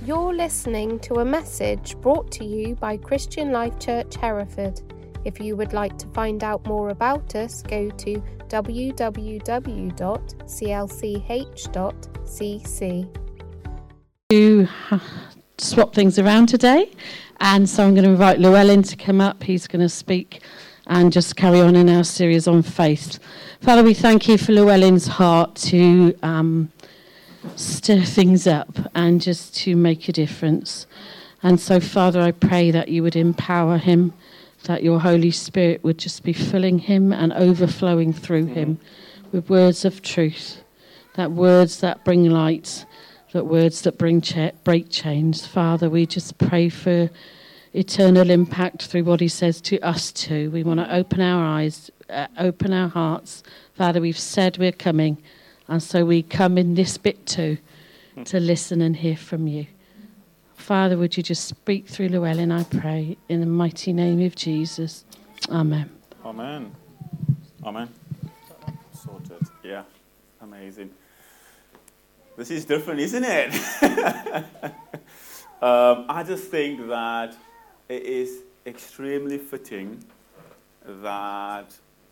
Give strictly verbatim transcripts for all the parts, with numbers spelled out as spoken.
You're listening to a message brought to you by Christian Life Church Hereford. If you would like to find out more about us, go to w w w dot c l c h dot c c. To swap things around today, and so I'm going to invite Llewellyn to come up. He's going to speak and just carry on in our series on faith. Father, we thank you for Llewellyn's heart to um, stir things up and just to make a difference. And so, Father, I pray that you would empower him, that your Holy Spirit would just be filling him and overflowing through him with words of truth, that words that bring light, that words that bring cha- break chains. Father, we just pray for eternal impact through what he says to us too. We want to open our eyes, uh, open our hearts. Father, we've said we're coming, and so we come in this bit too, to listen and hear from you. Father, would you just speak through Llewellyn, I pray, in the mighty name of Jesus. Amen. Amen. Amen. Sorted. Yeah. Amazing. This is different, isn't it? um, I just think that it is extremely fitting that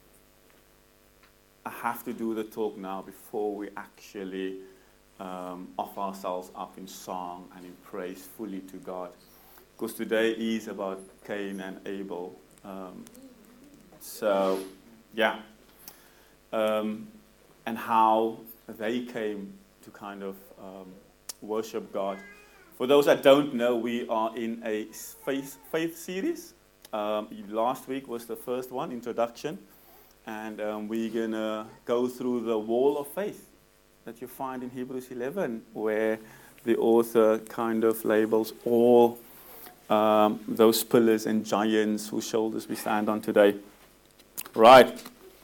I have to do the talk now before we actually um, offer ourselves up in song and in praise fully to God. Because today is about Cain and Abel. Um, so, yeah. Um, and how they came to kind of um, worship God. For those that don't know, we are in a faith, faith series. Um, last week was the first one, introduction. And um, we're going to go through the wall of faith that you find in Hebrews eleven, where the author kind of labels all um, those pillars and giants whose shoulders we stand on today. Right.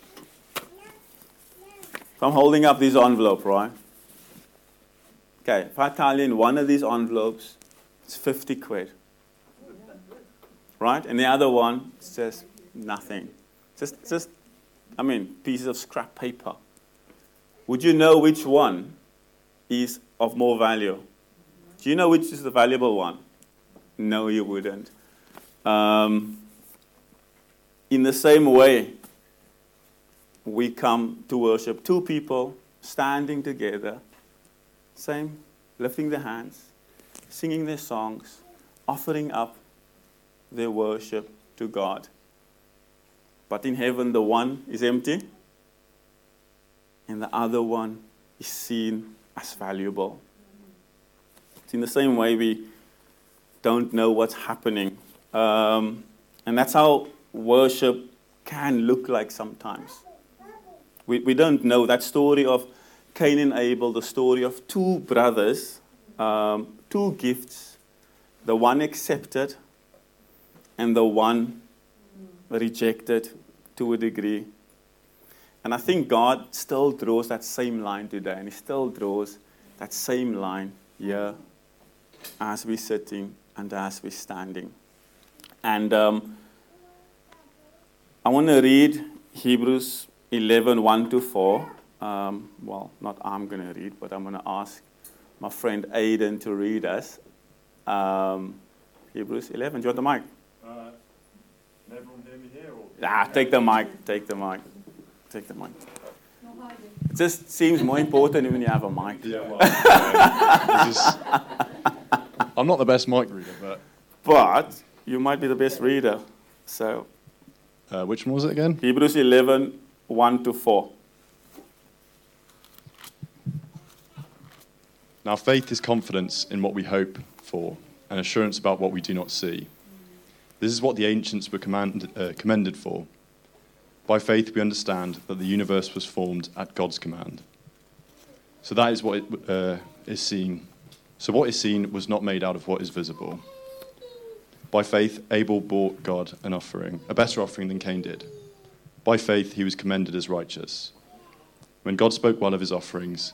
So I'm holding up this envelope, right? Okay, if I tell you in one of these envelopes, it's fifty quid. Right? And the other one says nothing. Just, just, I mean, pieces of scrap paper. Would you know which one is of more value? Do you know which is the valuable one? No, you wouldn't. Um, in the same way, we come to worship two people standing together, same, lifting their hands, singing their songs, offering up their worship to God. But in heaven, the one is empty, and the other one is seen as valuable. It's in the same way we don't know what's happening. Um, and that's how worship can look like sometimes. We, we don't know. That story of Cain and Abel, the story of two brothers, um, two gifts, the one accepted and the one rejected to a degree. And I think God still draws that same line today, and He still draws that same line here as we're sitting and as we're standing. And um, I want to read Hebrews eleven, one to four. Um, well, not I'm going to read, but I'm going to ask my friend Aidan to read us. Um, Hebrews eleven. Do you want the mic? Uh, can everyone hear me here? Or? Ah, take the mic. Take the mic. Take the mic. It just seems more important when you have a mic. Yeah, well, yeah. This is, I'm not the best mic reader, but... But you might be the best reader. So, uh, which one was it again? Hebrews eleven, one to four. Now, faith is confidence in what we hope for, and assurance about what we do not see. This is what the ancients were command, uh, commended for. By faith, we understand that the universe was formed at God's command. So that is what it, uh, is seen. So what is seen was not made out of what is visible. By faith, Abel brought God an offering, a better offering than Cain did. By faith, he was commended as righteous. When God spoke well of his offerings,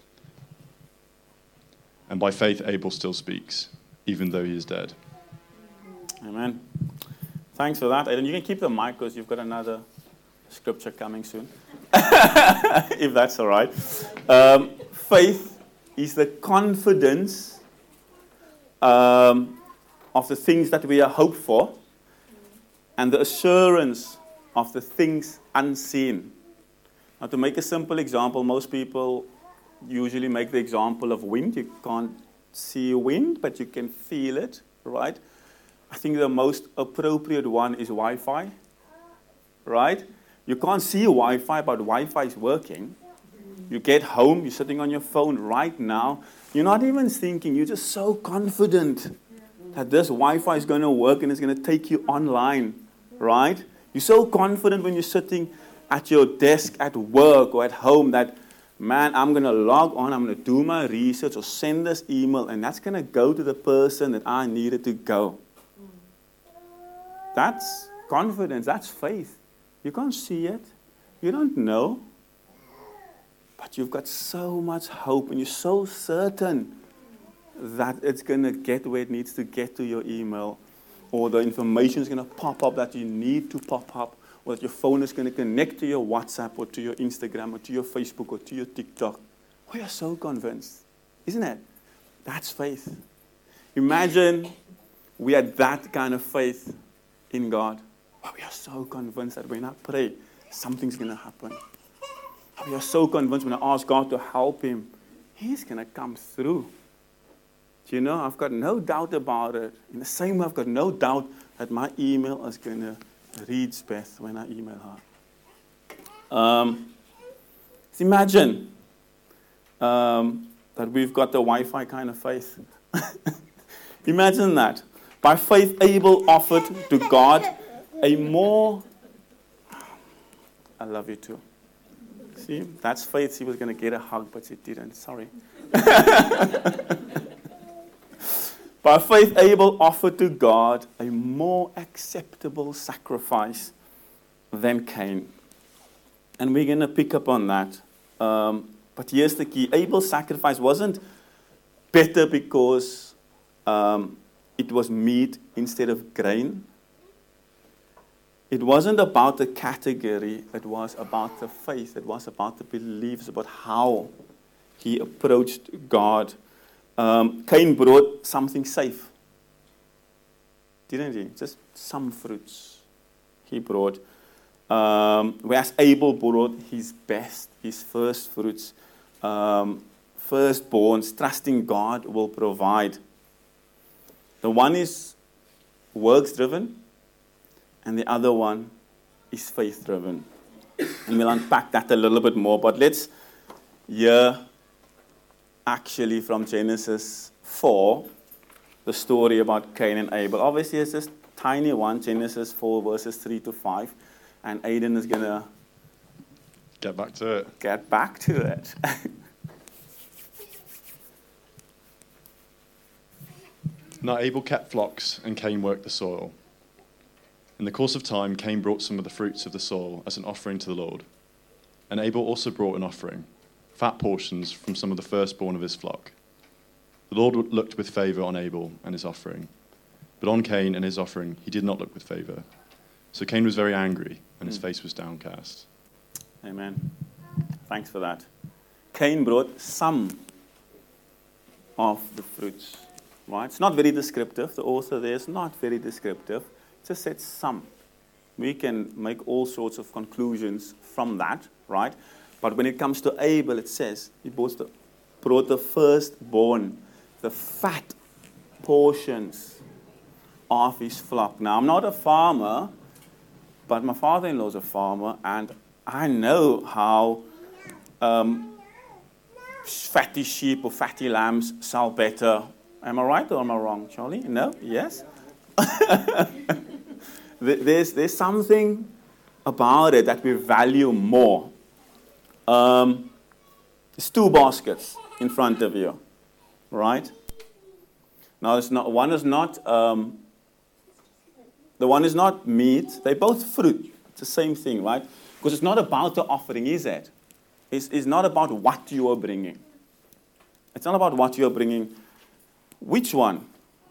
and by faith, Abel still speaks, even though he is dead. Amen. Thanks for that, Aidan. You can keep the mic because you've got another scripture coming soon, if that's all right. Um, faith is the confidence um, of the things that we are hoped for, and the assurance of the things unseen. Now, to make a simple example, most people usually make the example of wind. You can't see wind, but you can feel it, right? I think the most appropriate one is Wi-Fi, right? You can't see Wi-Fi, but Wi-Fi is working. You get home, you're sitting on your phone right now. You're not even thinking, you're just so confident that this Wi-Fi is going to work and it's going to take you online, right? You're so confident when you're sitting at your desk at work or at home that, man, I'm going to log on, I'm going to do my research or send this email, and that's going to go to the person that I needed to go. That's confidence, that's faith. You can't see it, you don't know, but you've got so much hope and you're so certain that it's going to get where it needs to get to your email, or the information is going to pop up that you need to pop up, or that your phone is going to connect to your WhatsApp or to your Instagram or to your Facebook or to your TikTok. We are so convinced, isn't it? That's faith. Imagine we had that kind of faith in God. Well, we are so convinced that when I pray, something's going to happen. We are so convinced when I ask God to help him, he's going to come through. Do you know, I've got no doubt about it. In the same way, I've got no doubt that my email is going to reach Beth when I email her. Um, imagine um, that we've got the Wi-Fi kind of faith. Imagine that. By faith, Abel offered to God a more... I love you too. See, that's faith. She was going to get a hug, but she didn't. Sorry. By faith, Abel offered to God a more acceptable sacrifice than Cain. And we're going to pick up on that. Um, but here's the key. Abel's sacrifice wasn't better because um, it was meat instead of grain. It wasn't about the category. It was about the faith. It was about the beliefs, about how he approached God. Um, Cain brought something safe, didn't he? Just some fruits he brought. Um, whereas Abel brought his best, his first fruits, um, firstborns, trusting God will provide. The one is works-driven, and the other one is faith-driven. And we'll unpack that a little bit more, but let's hear actually from Genesis four, the story about Cain and Abel. Obviously, it's just tiny one, Genesis four, verses three to five, and Aidan is going to get back to it. Get back to it. Now Abel kept flocks, and Cain worked the soil. In the course of time, Cain brought some of the fruits of the soil as an offering to the Lord. And Abel also brought an offering, fat portions from some of the firstborn of his flock. The Lord looked with favor on Abel and his offering, but on Cain and his offering he did not look with favor. So Cain was very angry, and his mm. face was downcast. Amen. Thanks for that. Cain brought some of the fruits. Right? It's not very descriptive. The author there is not very descriptive. It just said some. We can make all sorts of conclusions from that, right? But when it comes to Abel, it says he brought the, brought the firstborn, the fat portions of his flock. Now, I'm not a farmer, but my father-in-law is a farmer, and I know how um, fatty sheep or fatty lambs sell better. Am I right or am I wrong, Charlie? No? Yes? there's, there's something about it that we value more. Um, there's two baskets in front of you, right? Now, it's not, one is not, um, the one is not meat. They're both fruit. It's the same thing, right? Because it's not about the offering, is it? It's, it's not about what you are bringing. It's not about what you are bringing. Which one?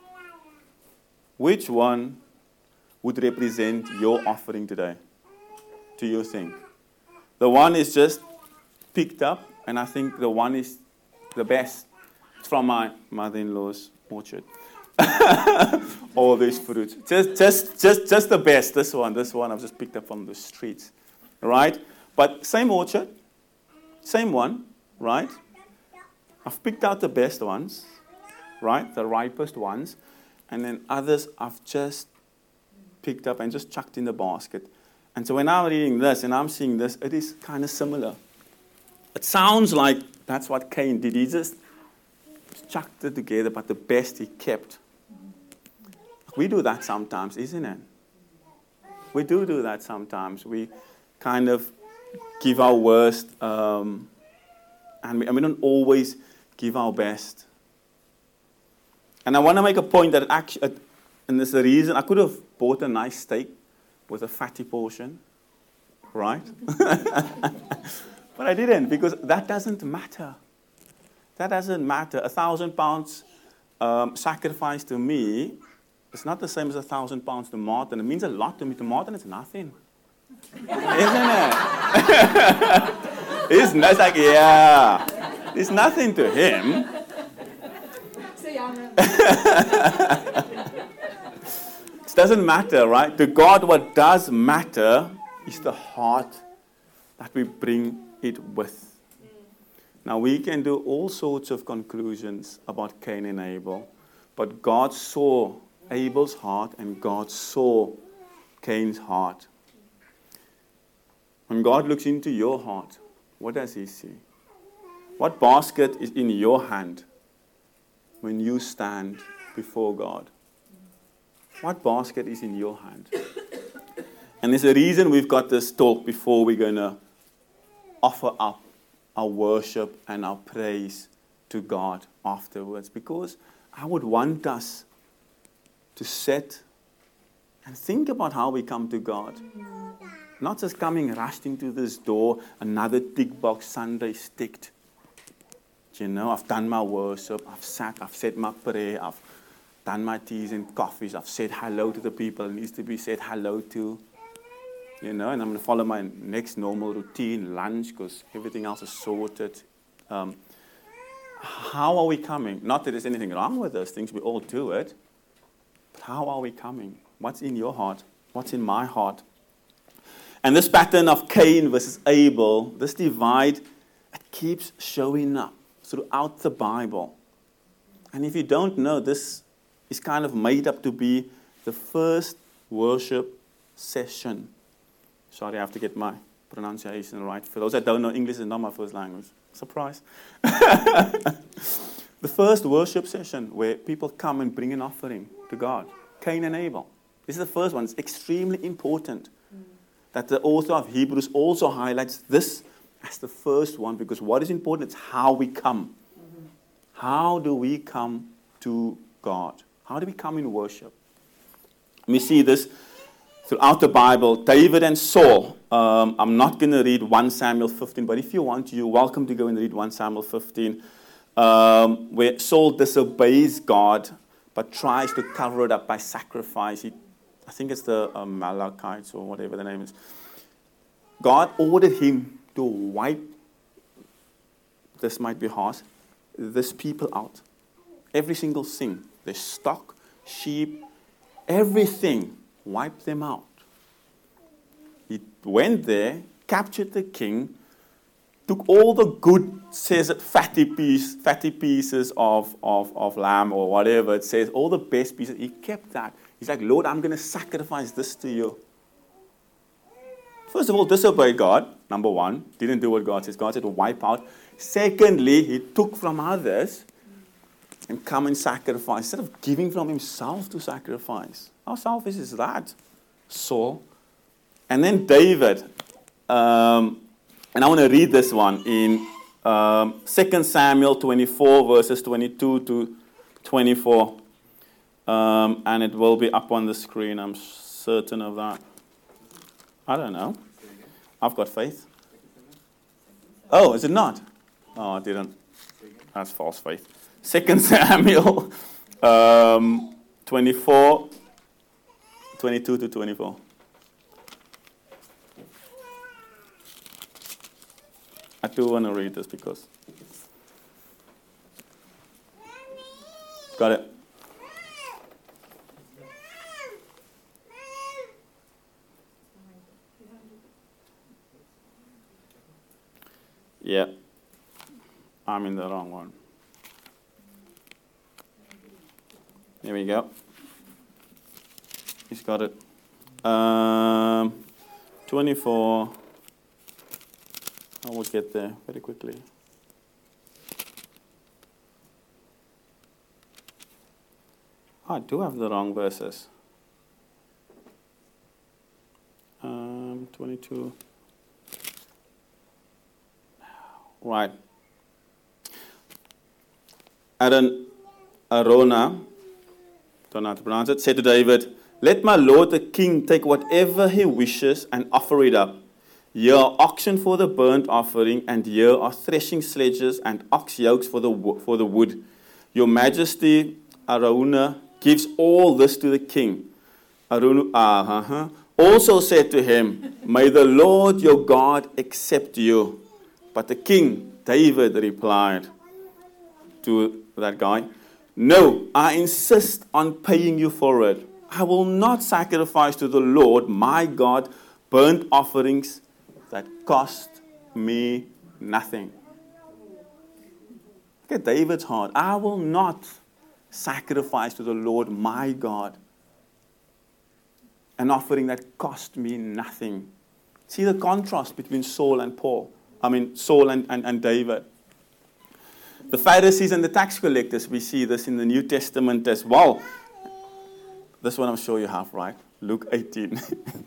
Which one would represent your offering today? Do you think? The one is just picked up, and I think the one is the best. It's from my mother-in-law's orchard. All these fruits. Just, just, just, just the best. This one, this one I've just picked up from the streets. Right? But same orchard, same one, right? I've picked out the best ones, right? The ripest ones. And then others I've just picked up and just chucked in the basket. And so when I'm reading this and I'm seeing this, it is kind of similar. It sounds like that's what Cain did. He just chucked it together, but the best he kept. We do that sometimes, isn't it? We do do that sometimes. We kind of give our worst, um, and, we, and we don't always give our best. And I want to make a point that it actually, and there's a reason, I could have bought a nice steak with a fatty portion, right? But I didn't, because that doesn't matter. That doesn't matter. A thousand pounds um, sacrifice to me, it's not the same as a thousand pounds to Martin. It means a lot to me. To Martin, it's nothing. Isn't it? Isn't it? It's like, yeah. It's nothing to him. It doesn't matter, right? To God, what does matter is the heart that we bring it with. Now, we can do all sorts of conclusions about Cain and Abel, but God saw Abel's heart and God saw Cain's heart. When God looks into your heart, what does he see? What basket is in your hand when you stand before God? What basket is in your hand? And there's a reason we've got this talk before we're going to offer up our worship and our praise to God afterwards. Because I would want us to sit and think about how we come to God. Not just coming rushed into this door, another tick box Sunday sticked. You know, I've done my worship, I've sat, I've said my prayer, I've done my teas and coffees, I've said hello to the people it needs to be said hello to. You know, and I'm going to follow my next normal routine, lunch, because everything else is sorted. Um, how are we coming? Not that there's anything wrong with those things, we all do it. But how are we coming? What's in your heart? What's in my heart? And this pattern of Cain versus Abel, this divide, it keeps showing up throughout the Bible. And if you don't know, this is kind of made up to be the first worship session. Sorry, I have to get my pronunciation right. For those that don't know, English is not my first language. Surprise. The first worship session where people come and bring an offering to God. Cain and Abel. This is the first one. It's extremely important mm. that the author of Hebrews also highlights this as the first one, because what is important is how we come. Mm-hmm. How do we come to God? How do we come in worship? We see this throughout the Bible. David and Saul. Um, I'm not going to read First Samuel fifteen, but if you want, you're welcome to go and read First Samuel fifteen, um, where Saul disobeys God, but tries to cover it up by sacrifice. He, I think it's the uh, Amalekites or whatever the name is. God ordered him to wipe, this might be harsh, this people out. Every single thing. Their stock, sheep, everything. Wipe them out. He went there, captured the king, took all the good, says it, fatty piece, fatty pieces of, of, of lamb or whatever it says, all the best pieces. He kept that. He's like, Lord, I'm going to sacrifice this to you. First of all, disobeyed God, number one. Didn't do what God says. God said to wipe out. Secondly, he took from others and come and sacrifice. Instead of giving from himself to sacrifice. How selfish is that? Saul. And then David. Um, and I want to read this one in um, Second Samuel twenty-four, verses twenty-two to twenty-four. Um, and it will be up on the screen, I'm certain of that. I don't know. I've got faith. Oh, is it not? Oh, I didn't. That's false faith. Second Samuel um, twenty-four, twenty-two to twenty-four. I do want to read this because... Got it? Yeah. I'm in the wrong one. Here we go. He's got it. Um, twenty-four. I will get there very quickly. Oh, I do have the wrong verses. Um, twenty-two. Right. Aaron, Arona, don't know how to pronounce it, said to David, "Let my lord the king take whatever he wishes and offer it up. Here are oxen for the burnt offering, and here are threshing sledges and ox yokes for the wo- for the wood. Your majesty, Araunah, gives all this to the king." Araunah uh-huh, also said to him, "May the Lord your God accept you." But the king, David, replied to that guy, "No, I insist on paying you for it. I will not sacrifice to the Lord my God burnt offerings that cost me nothing." Look at David's heart. I will not sacrifice to the Lord my God an offering that cost me nothing. See the contrast between Saul and Paul. I mean, Saul and, and, and David. The Pharisees and the tax collectors, we see this in the New Testament as well. This one I'm sure you have, right? Luke eighteen.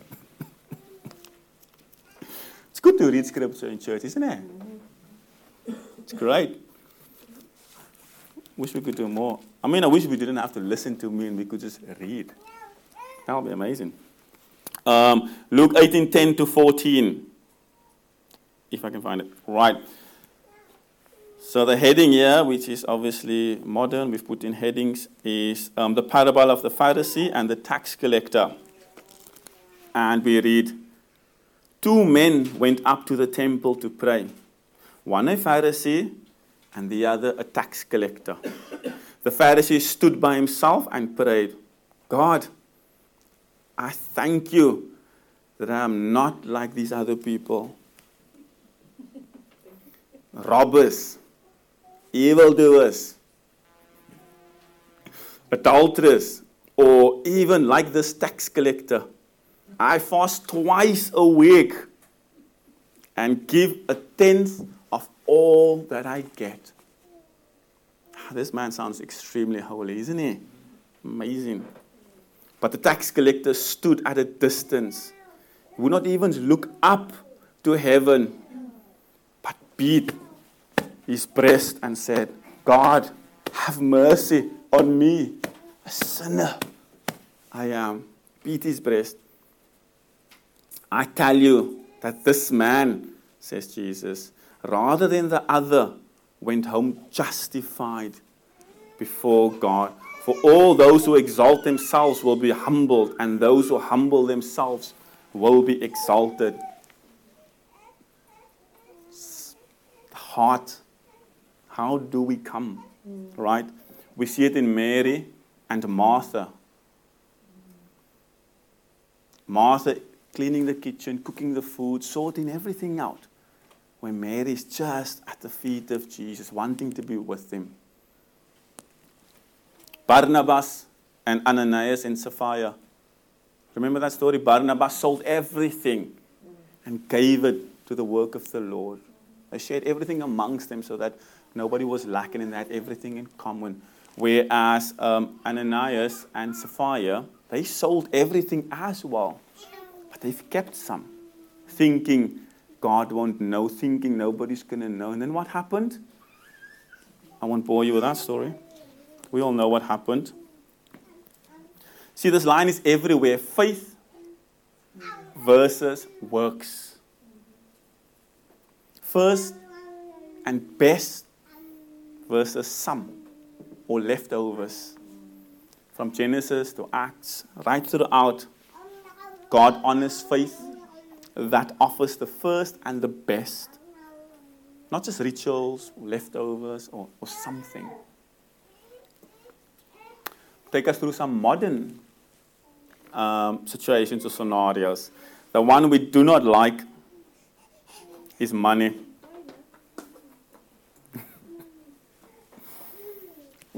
It's good to read scripture in church, isn't it? It's great. Wish we could do more. I mean, I wish we didn't have to listen to me and we could just read. That would be amazing. Um, Luke eighteen, ten to fourteen. If I can find it. Right. So the heading here, which is obviously modern, we've put in headings, is um, the parable of the Pharisee and the tax collector. And we read, "Two men went up to the temple to pray, one a Pharisee and the other a tax collector. The Pharisee stood by himself and prayed, 'God, I thank you that I am not like these other people, robbers, evildoers, adulterers, or even like this tax collector. I fast twice a week and give a tenth of all that I get.'" This man sounds extremely holy, isn't he? Amazing. But the tax collector stood at a distance. He would not even look up to heaven, but beat his breast and said, "God, have mercy on me, a sinner I am." Beat his breast. "I tell you that this man," says Jesus, "rather than the other, went home justified before God. For all those who exalt themselves will be humbled, and those who humble themselves will be exalted." The heart. How do we come? Mm. Right? We see it in Mary and Martha. Martha cleaning the kitchen, cooking the food, sorting everything out, when Mary is just at the feet of Jesus, wanting to be with him. Barnabas and Ananias and Sapphira. Remember that story? Barnabas sold everything and gave it to the work of the Lord. They shared everything amongst them so that nobody was lacking in that, everything in common. Whereas um, Ananias and Sapphira, they sold everything as well. But they've kept some, thinking God won't know, thinking nobody's going to know. And then what happened? I won't bore you with that story. We all know what happened. See, this line is everywhere. Faith versus works. First and best versus some or leftovers. From Genesis to Acts, right throughout, God honors faith that offers the first and the best. Not just rituals, or leftovers, or, or something. Take us through some modern um, situations or scenarios. The one we do not like is money.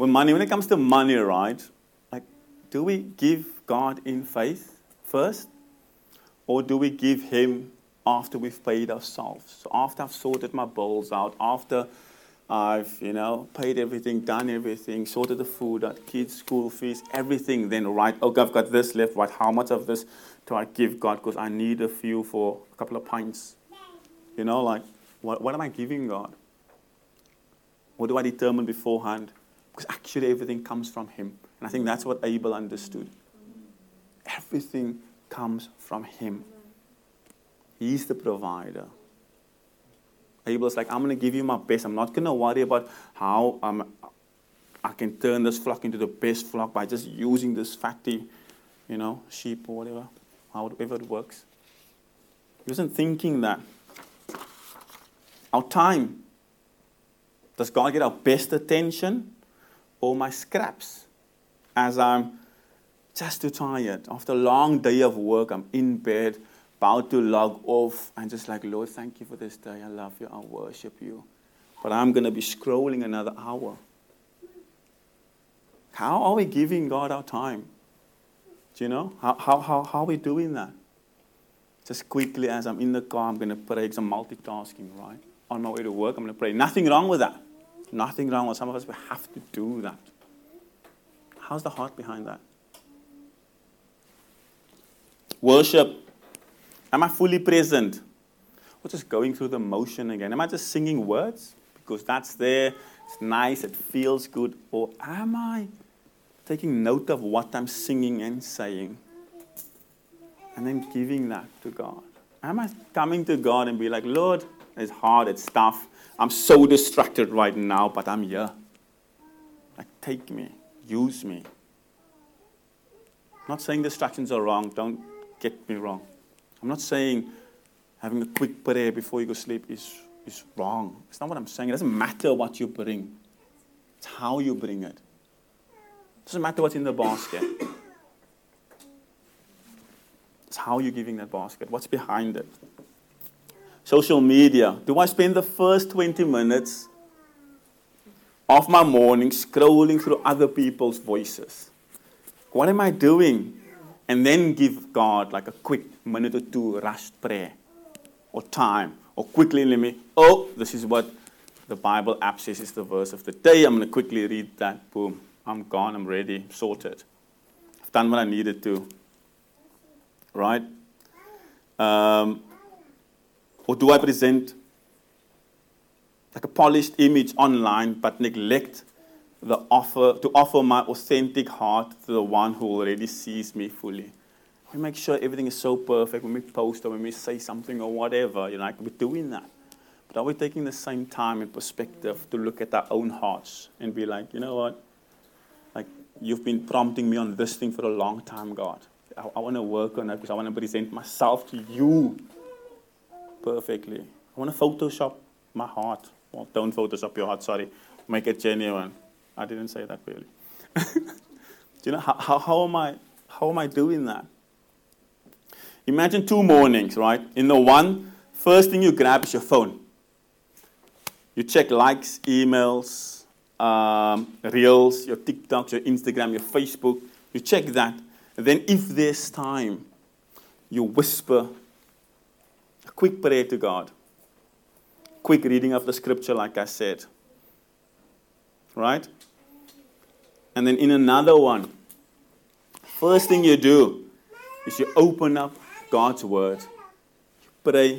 when money, when it comes to money, right? Like, do we give God in faith first? Or do we give Him after we've paid ourselves? So after I've sorted my bills out, after I've, you know, paid everything, done everything, sorted the food out, kids' school fees, everything, then right, okay, I've got this left, right, how much of this do I give God? Because I need a few for a couple of pints. You know, like, what, what am I giving God? What do I determine beforehand? Because actually everything comes from Him. And I think that's what Abel understood. Everything comes from Him. He's the provider. Abel's like, I'm going to give you my best. I'm not going to worry about how um, I can turn this flock into the best flock by just using this fatty, you know, sheep or whatever, however it works. He wasn't thinking that. Our time. Does God get our best attention or my scraps? As I'm just too tired. After a long day of work, I'm in bed, about to log off, and just like, Lord, thank you for this day. I love you. I worship you. But I'm going to be scrolling another hour. How are we giving God our time? Do you know? How, how, how, how are we doing that? Just quickly, as I'm in the car, I'm going to pray. Some multitasking, right? On my way to work, I'm going to pray. Nothing wrong with that. Nothing wrong with some of us. We have to do that. How's the heart behind that? Worship. Am I fully present? Or just going through the motion again? Am I just singing words? Because that's there. It's nice. It feels good. Or am I taking note of what I'm singing and saying? And then giving that to God. Am I coming to God and be like, Lord, it's hard, it's tough. I'm so distracted right now, but I'm here. Like, take me. Use me. I'm not saying distractions are wrong. Don't get me wrong. I'm not saying having a quick prayer before you go sleep is, is wrong. It's not what I'm saying. It doesn't matter what you bring. It's how you bring it. It doesn't matter what's in the basket. It's how you're giving that basket. What's behind it? Social media. Do I spend the first twenty minutes of my morning scrolling through other people's voices? What am I doing? And then give God like a quick minute or two rushed prayer or time. Or quickly let me, oh, this is what the Bible app says is the verse of the day. I'm going to quickly read that. Boom. I'm gone. I'm ready. Sorted. I've done what I needed to. Right? Um, or do I present like a polished image online but neglect the offer to offer my authentic heart to the one who already sees me fully? We make sure everything is so perfect when we post or when we say something or whatever. You know, like we're doing that. But are we taking the same time and perspective to look at our own hearts and be like, you know what? Like, you've been prompting me on this thing for a long time, God. I, I want to work on it because I want to present myself to you perfectly. I want to Photoshop my heart. Well, don't Photoshop your heart, sorry. Make it genuine. I didn't say that really. Do you know, how, how, how, am I, how am I doing that? Imagine two mornings, right? In the one, first thing you grab is your phone. You check likes, emails, um, reels, your TikToks, your Instagram, your Facebook. You check that. And then if there's time, you whisper a quick prayer to God. Quick reading of the scripture, like I said. Right? And then in another one, first thing you do is you open up God's word. You pray.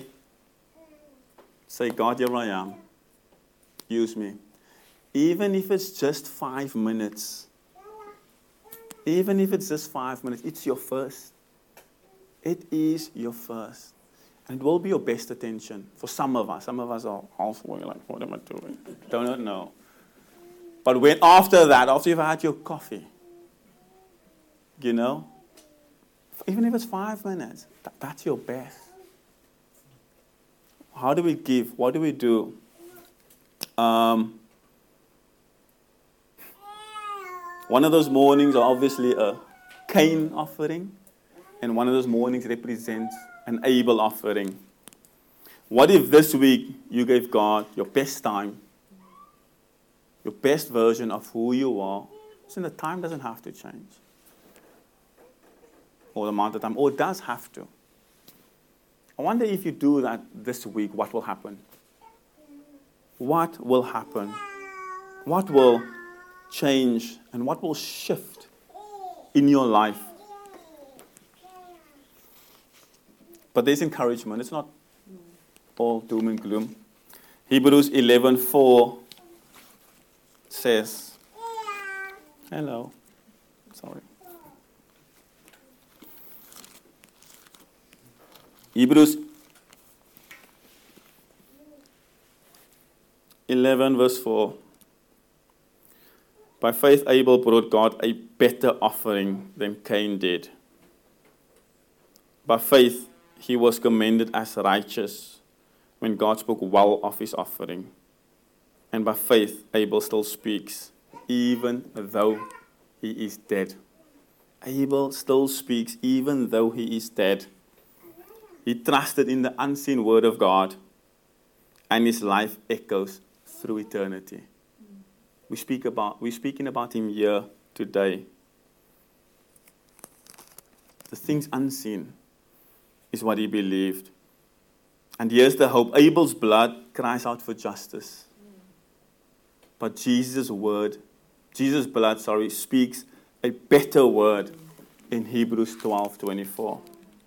Say, God, here I am. Use me. Even if it's just five minutes. Even if it's just five minutes, it's your first. It is your first. And it will be your best attention for some of us. Some of us are halfway like, what am I doing? Don't know. But when after that, after you've had your coffee, you know, even if it's five minutes, that, that's your best. How do we give? What do we do? Um, one of those mornings are obviously a Cain offering, and one of those mornings represents an Abel offering. What if this week you gave God your best time, your best version of who you are. So the time doesn't have to change. Or the amount of time, or it does have to. I wonder if you do that this week, what will happen? What will happen? What will change and what will shift in your life? But there's encouragement. It's not all doom and gloom. Hebrews eleven four says, hello, sorry. Hebrews eleven verse four. By faith Abel brought God a better offering than Cain did. By faith he was commended as righteous when God spoke well of his offering. And by faith Abel still speaks, even though he is dead. Abel still speaks even though he is dead. He trusted in the unseen word of God, and his life echoes through eternity. We speak about, we're speaking about him here today. The things unseen is what he believed. And here's the hope. Abel's blood cries out for justice. But Jesus' word, Jesus' blood, sorry, speaks a better word in Hebrews twelve twenty-four.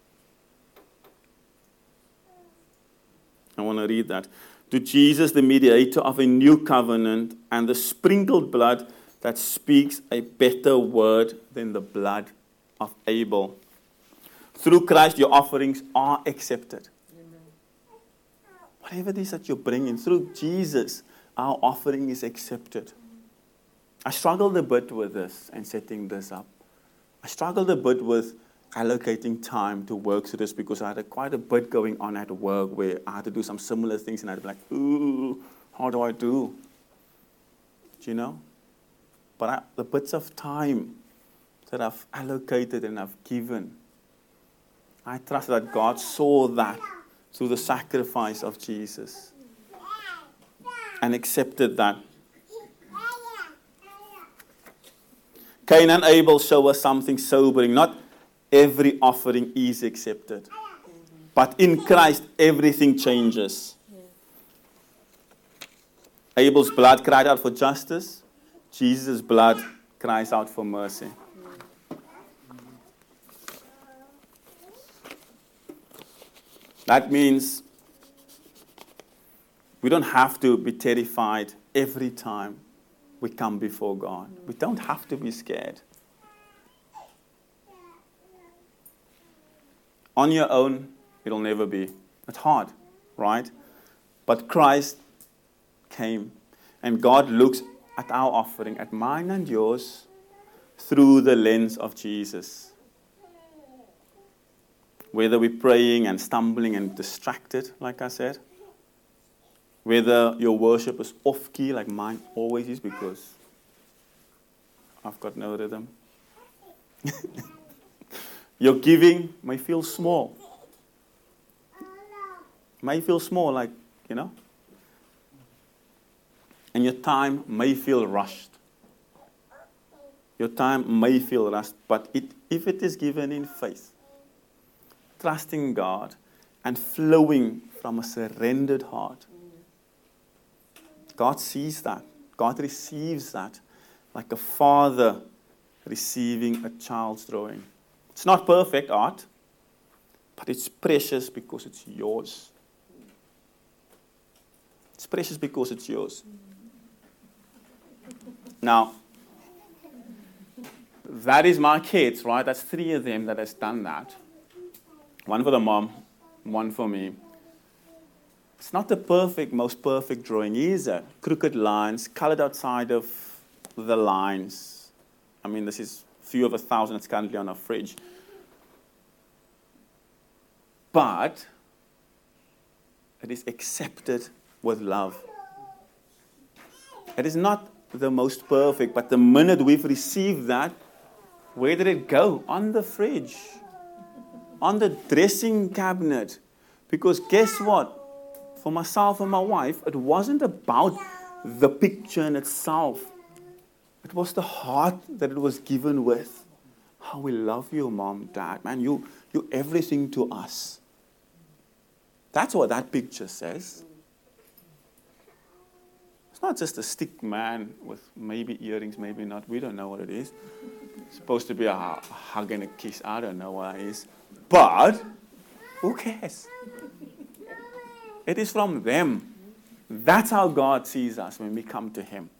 I want to read that. To Jesus, the mediator of a new covenant, and the sprinkled blood that speaks a better word than the blood of Abel. Through Christ, your offerings are accepted. Amen. Whatever it is that you're bringing, through Jesus, our offering is accepted. I struggled a bit with this and setting this up. I struggled a bit with allocating time to work through this because I had a, quite a bit going on at work where I had to do some similar things and I'd be like, ooh, how do I do? Do you know? But I, the bits of time that I've allocated and I've given, I trust that God saw that through the sacrifice of Jesus and accepted that. Cain and Abel show us something sobering. Not every offering is accepted. But in Christ, everything changes. Abel's blood cried out for justice. Jesus' blood cries out for mercy. That means we don't have to be terrified every time we come before God. We don't have to be scared. On your own, it'll never be. It's hard, right? But Christ came, and God looks at our offering, at mine and yours, through the lens of Jesus. Whether we're praying and stumbling and distracted, like I said, whether your worship is off-key, like mine always is, because I've got no rhythm. Your giving may feel small. May feel small, like, you know. And your time may feel rushed. Your time may feel rushed, but it, if it is given in faith, trusting God, and flowing from a surrendered heart, God sees that. God receives that like a father receiving a child's drawing. It's not perfect art, but it's precious because it's yours. It's precious because it's yours. Now, that is my kids, right? That's three of them that has done that. One for the mom, one for me. It's not the perfect, most perfect drawing either. Crooked lines, colored outside of the lines. I mean, this is few of a thousand. It's currently on our fridge. But it is accepted with love. It is not the most perfect, but the minute we've received that, where did it go? On the fridge. On the dressing cabinet. Because guess what? For myself and my wife, it wasn't about the picture in itself. It was the heart that it was given with. How we love you, Mom, Dad. Man, you, you're everything to us. That's what that picture says. It's not just a stick man with maybe earrings, maybe not. We don't know what it is. It's supposed to be a hug and a kiss. I don't know what it is. But who cares? It is from them. That's how God sees us when we come to Him.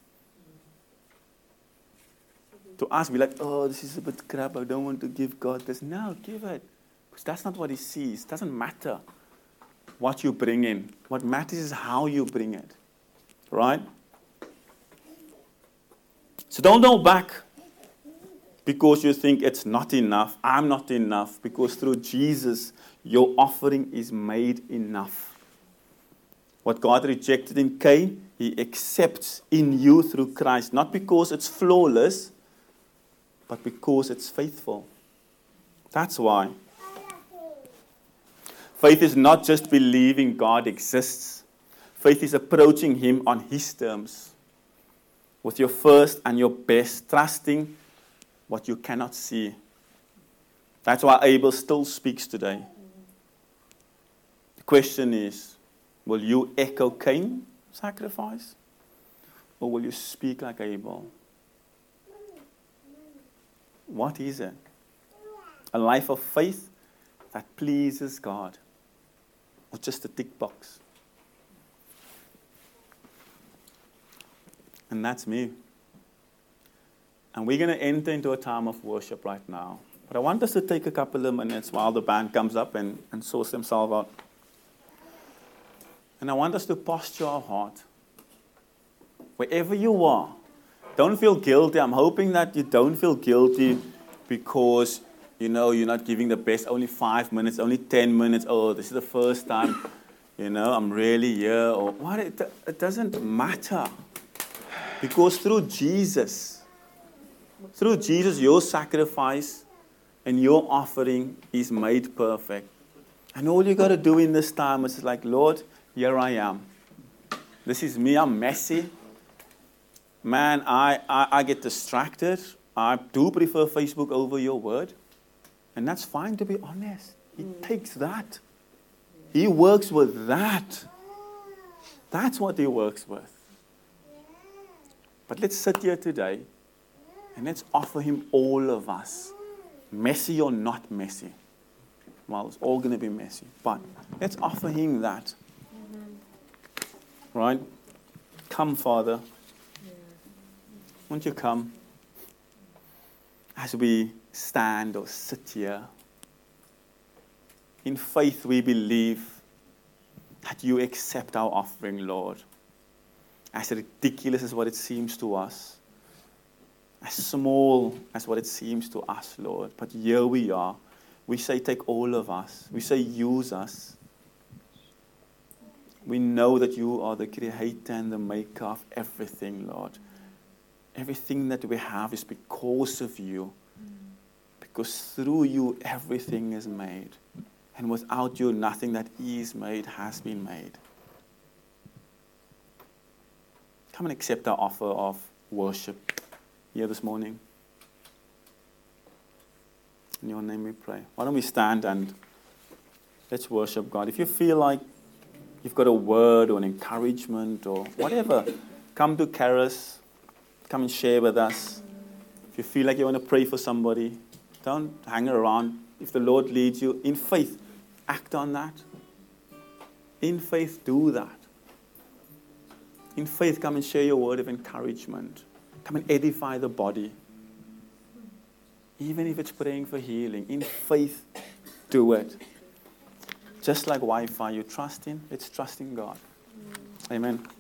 To us, we're like, oh, this is a bit crap. I don't want to give God this. No, give it. Because that's not what He sees. It doesn't matter what you bring in. What matters is how you bring it. Right? So don't go back because you think it's not enough. I'm not enough. Because through Jesus, your offering is made enough. What God rejected in Cain, He accepts in you through Christ. Not because it's flawless, but because it's faithful. That's why. Faith is not just believing God exists. Faith is approaching Him on His terms. With your first and your best, trusting what you cannot see. That's why Abel still speaks today. The question is, will you echo Cain's sacrifice? Or will you speak like Abel? What is it? A life of faith that pleases God. Or just a tick box. And that's me. And we're going to enter into a time of worship right now. But I want us to take a couple of minutes while the band comes up and, and source themselves out. And I want us to posture our heart. Wherever you are. Don't feel guilty. I'm hoping that you don't feel guilty because, you know, you're not giving the best. Only five minutes, only ten minutes. Oh, this is the first time, you know, I'm really here. Or what? It, it doesn't matter. Because through Jesus, through Jesus, your sacrifice and your offering is made perfect. And all you got to do in this time is like, Lord, here I am. This is me. I'm messy. Man, I, I, I get distracted. I do prefer Facebook over your word. And that's fine, to be honest. He mm. takes that. He works with that. That's what He works with. But let's sit here today and let's offer Him all of us. Messy or not messy. Well, it's all going to be messy. But let's offer Him that. Mm-hmm. Right? Come, Father. Won't you come as we stand or sit here? In faith, we believe that you accept our offering, Lord. As ridiculous as what it seems to us, as small as what it seems to us, Lord. But here we are. We say, take all of us. We say, use us. We know that you are the creator and the maker of everything, Lord. Everything that we have is because of you. Because through you, everything is made. And without you, nothing that is made has been made. Come and accept our offer of worship here this morning. In your name we pray. Why don't we stand and let's worship God. If you feel like you've got a word or an encouragement or whatever, come to Charis. Come and share with us. If you feel like you want to pray for somebody, don't hang around. If the Lord leads you in faith, act on that. In faith, do that. In faith, come and share your word of encouragement. Come and edify the body. Even if it's praying for healing, in faith, do it. Just like Wi-Fi, you trust in, let's trust in God. Amen.